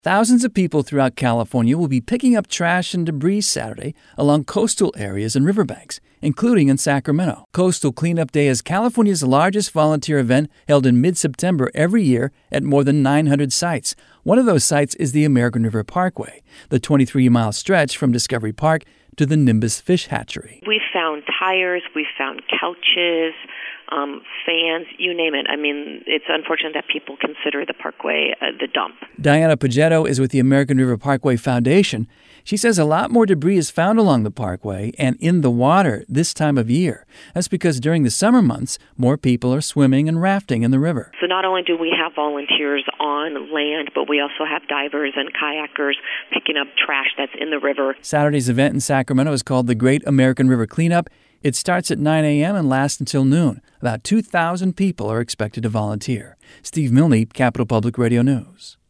Thousands of people throughout California will be picking up trash and debris Saturday along coastal areas and riverbanks, including in Sacramento. Coastal Cleanup Day is California's largest volunteer event held in mid-September every year at more than 900 sites. One of those sites is the American River Parkway, the 23-mile stretch from Discovery Park to the Nimbus Fish Hatchery. We found tires, we found couches, fans, you name it. I mean, it's unfortunate that people consider the parkway the dump. Diana Pagetto is with the American River Parkway Foundation. She says a lot more debris is found along the parkway and in the water this time of year. That's because during the summer months, more people are swimming and rafting in the river. So not only do we have volunteers on land, but we also have divers and kayakers picking up trash that's in the river. Saturday's event in Sacramento is called the Great American River Cleanup. It starts at 9 a.m. and lasts until noon. About 2,000 people are expected to volunteer. Steve Milne, Capital Public Radio News.